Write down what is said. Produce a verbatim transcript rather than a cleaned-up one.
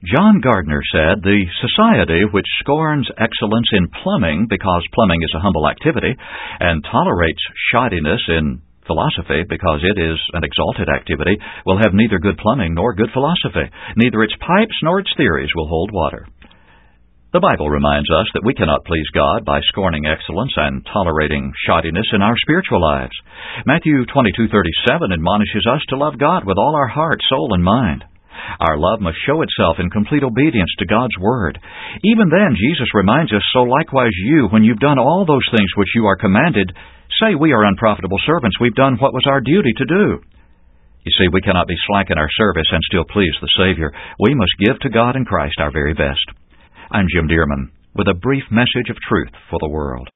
John Gardner said, "The society which scorns excellence in plumbing because plumbing is a humble activity, and tolerates shoddiness in philosophy because it is an exalted activity, will have neither good plumbing nor good philosophy. Neither its pipes nor its theories will hold water." The Bible reminds us that we cannot please God by scorning excellence and tolerating shoddiness in our spiritual lives. Matthew twenty-two thirty-seven admonishes us to love God with all our heart, soul, and mind. Our love must show itself in complete obedience to God's Word. Even then, Jesus reminds us, "So likewise you, when you've done all those things which you are commanded, say, we are unprofitable servants. We've done what was our duty to do." You see, we cannot be slack in our service and still please the Savior. We must give to God and Christ our very best. I'm Jim Dearman with a brief message of truth for the world.